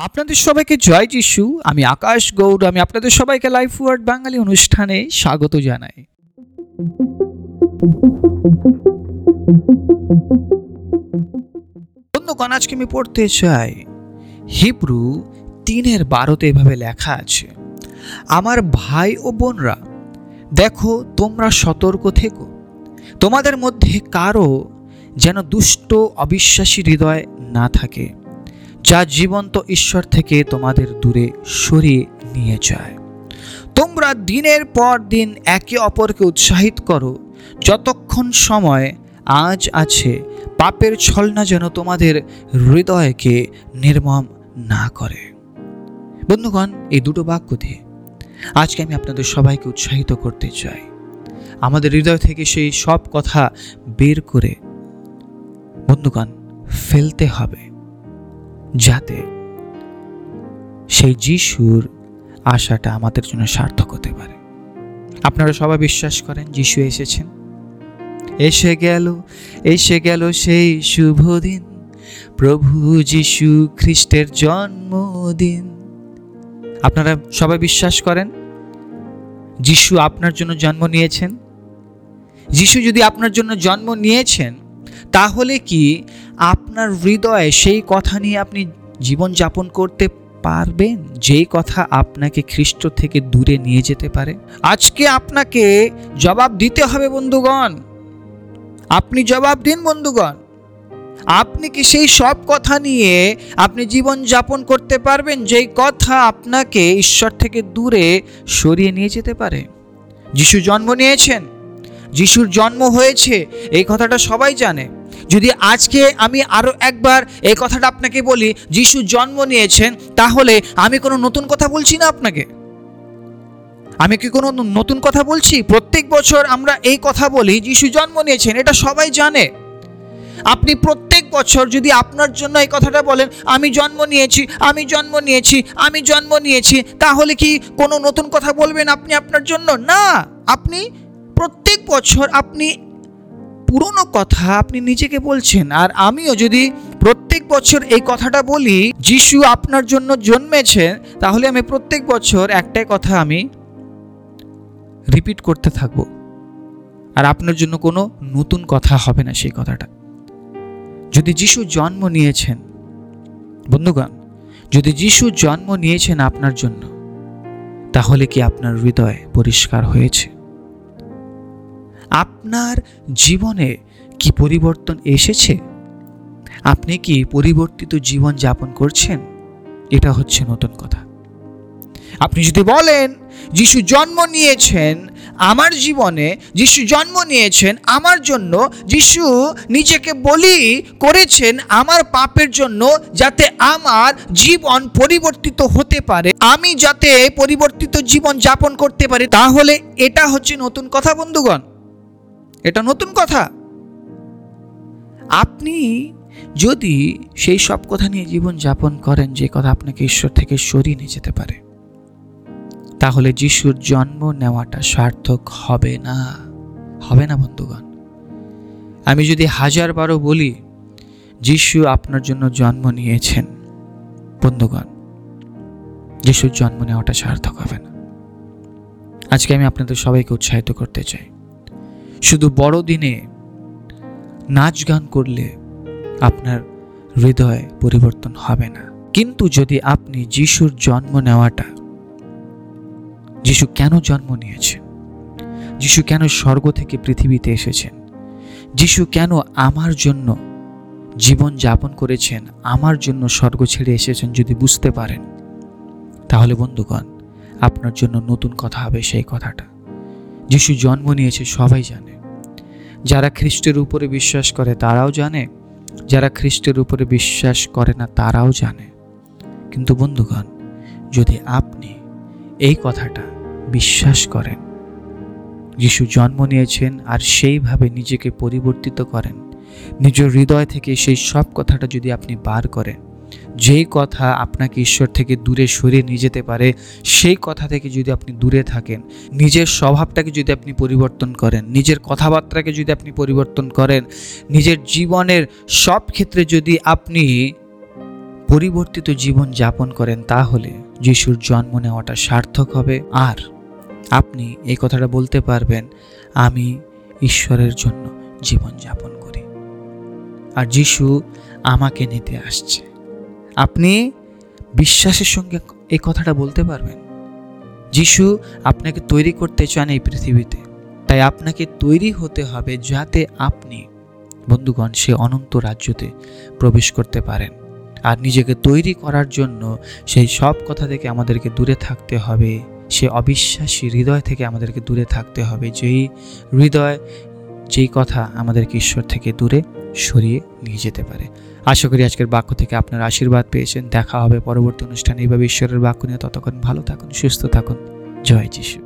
আপনাদের সবাইকে জয় যিশু। আমি আকাশ গৌড়। আমি আপনাদের সবাইকে লাইফ ওয়ার্ড বাঙালি অনুষ্ঠানে স্বাগত জানাই। বন্ধুগণ, আজকে আমি পড়তে চাই হিব্রু 3:12 এভাবে লেখা আছে, আমার ভাই ও বোনরা, দেখো তোমরা সতর্ক থেকো, তোমাদের মধ্যে কারো যেন দুষ্ট অবিশ্বাসী হৃদয় না থাকে, যা জীবন্ত ঈশ্বর থেকে তোমাদের দূরে সরিয়ে নিয়ে যায়। তোমরা দিনের পর দিন একে অপরকে উৎসাহিত করো, যতক্ষণ সময় আজ আছে, পাপের ছলনা যেন তোমাদের হৃদয়কে নির্মম না করে। বন্ধুগণ, এই দুটো বাক্য দিয়ে আজকে আমি আপনাদের সবাইকে উৎসাহিত করতে চাই। আমাদের হৃদয় থেকে সেই সব কথা বের করে বন্ধুগণ ফেলতে হবে, যাতে সেই যিশুর আশাটা আমাদের জন্য সার্থক হতে পারে। আপনারা সবাই বিশ্বাস করেন যিশু এসেছেন? এসে গেল সেই শুভ দিন, প্রভু যিশু খ্রিস্টের জন্মদিন। আপনারা সবাই বিশ্বাস করেন যিশু আপনার জন্য জন্ম নিয়েছেন? যিশু যদি আপনার জন্য জন্ম নিয়েছেন, তাহলে কি আপনার হৃদয়ে সেই কথা নিয়ে আপনি জীবনযাপন করতে পারবেন, যেই কথা আপনাকে খ্রিস্ট থেকে দূরে নিয়ে যেতে পারে? আজকে আপনাকে জবাব দিতে হবে বন্ধুগণ। আপনি জবাব দিন বন্ধুগণ। আপনি কি সেই সব কথা নিয়ে আপনি জীবনযাপন করতে পারবেন, যেই কথা আপনাকে ঈশ্বর থেকে দূরে সরিয়ে নিয়ে যেতে পারে? যিশু জন্ম নিয়েছেন, যিশুর জন্ম হয়েছে, এই কথাটা সবাই জানে। যদি আজকে আমি আরও একবার এই কথাটা আপনাকে বলি, যিশু জন্ম নিয়েছেন, তাহলে আমি কোনো নতুন কথা বলছি না আপনাকে। আমি কি কোনো নতুন কথা বলছি? প্রত্যেক বছর আমরা এই কথা বলি, যিশু জন্ম নিয়েছেন, এটা সবাই জানে। আপনি প্রত্যেক বছর যদি আপনার জন্য এই কথাটা বলেন, আমি জন্ম নিয়েছি, আমি জন্ম নিয়েছি, আমি জন্ম নিয়েছি, তাহলে কি কোনো নতুন কথা বলবেন আপনি আপনার জন্য? না। আপনি প্রত্যেক বছর আপনি পুরনো কথা আপনি নিজেকে বলছেন। আর আমিও যদি প্রত্যেক বছর এই কথাটা বলি, যিশু আপনার জন্য জন্মেছেন, তাহলে আমি প্রত্যেক বছর একটাই কথা আমি রিপিট করতে থাকব। আর আপনার জন্য কোনো নতুন কথা হবে না সেই কথাটা। যদি যিশু জন্ম নিয়েছেন বন্ধুগণ, যদি যিশু জন্ম নিয়েছেন আপনার জন্য, তাহলে কি আপনার হৃদয় পরিষ্কার হয়েছে? আপনার জীবনে কি পরিবর্তন এসেছে? আপনি কি পরিবর্তিত জীবন যাপন করছেন? এটা হচ্ছে নতুন কথা। আপনি যদি বলেন যিশু জন্ম নিয়েছেন আমার জীবনে, যিশু জন্ম নিয়েছেন আমার জন্য, যিশু নিজেকে বলি করেছেন আমার পাপের জন্য, যাতে আমার জীবন পরিবর্তিত হতে পারে, আমি যাতে পরিবর্তিত জীবন যাপন করতে পারি, তাহলে এটা হচ্ছে নতুন কথা বন্ধুগণ। এটা নতুন কথা। আপনি যদি সেই সব কথা নিয়ে জীবন যাপন করেন, যে কথা আপনাকে ঈশ্বর থেকে সরিয়ে নিয়ে যেতে পারে, তাহলে যিশুর জন্ম নেওয়াটা সার্থক হবে না, হবে না বন্ধুগণ। আমি যদি 1000 বলি যিশু আপনার জন্য জন্ম নিয়েছেন, বন্ধুগণ, যিশুর জন্ম নেওয়াটা সার্থক হবে না। আজকে আমি আপনাদের সবাইকে উৎসাহিত করতে চাই, শুধু বড়দিনে নাচ গান করলে আপনার হৃদয় পরিবর্তন হবে না। কিন্তু যদি আপনি যিশুর জন্ম নেওয়াটা, যিশু কেন জন্ম নিয়েছেন, যিশু কেন স্বর্গ থেকে পৃথিবীতে এসেছেন, যিশু কেন আমার জন্য জীবন যাপন করেছেন, আমার জন্য স্বর্গ ছেড়ে এসেছেন, যদি বুঝতে পারেন, তাহলে বন্ধুগণ আপনার জন্য নতুন কথা হবে সেই কথাটা। যিশু জন্ম নিয়েছে সবাই জানে। যারা খ্রিস্টের উপরে বিশ্বাস করে তারাও জানে, যারা খ্রিস্টের উপরে বিশ্বাস করে না তারাও জানে। কিন্তু বন্ধুগণ, যদি আপনি এই কথাটা বিশ্বাস করেন, যিশু জন্ম নিয়েছেন, আর সেইভাবে নিজেকে পরিবর্তিত করেন, নিজের হৃদয় থেকে সেই সব কথাটা যদি আপনি বার করেন, যেই কথা আপনাকে ঈশ্বর থেকে দূরে সরিয়ে নিয়ে যেতে পারে, সেই কথা থেকে যদি আপনি দূরে থাকেন, নিজের স্বভাবটাকে যদি আপনি পরিবর্তন করেন, নিজের কথাবার্তাকে যদি আপনি পরিবর্তন করেন, নিজের জীবনের সব ক্ষেত্রে যদি আপনি পরিবর্তিত জীবন যাপন করেন, তাহলে যিশুর জন্ম নেওয়াটা সার্থক হবে। আর আপনি এই কথাটা বলতে পারবেন, আমি ঈশ্বরের জন্য জীবন যাপন করি আর যিশু আমাকে নিতে আসছে। আপনি বিশ্বাসের সঙ্গে এই কথাটা বলতে পারবেন। যিশু আপনাকে তৈরি করতে চান এই পৃথিবীতে, তাই আপনাকে তৈরি হতে হবে যাতে আপনি বন্ধুগণ সে অনন্ত রাজ্যতে প্রবেশ করতে পারেন। আর নিজেকে তৈরি করার জন্য সেই সব কথা থেকে আমাদেরকে দূরে থাকতে হবে, সে অবিশ্বাসী হৃদয় থেকে আমাদেরকে দূরে থাকতে হবে, যেই হৃদয় যেই কথা আমাদেরকে ঈশ্বর থেকে দূরে সরিয়ে নিয়ে যেতে পারে। আশা করি আজকের বাক্য থেকে আপনারা আশীর্বাদ পেয়েছেন। দেখা হবে পরবর্তী অনুষ্ঠানে এইভাবে ঈশ্বরের বাক্য নিয়ে। ততক্ষণ ভালো থাকুন, সুস্থ থাকুন। জয় যিশু।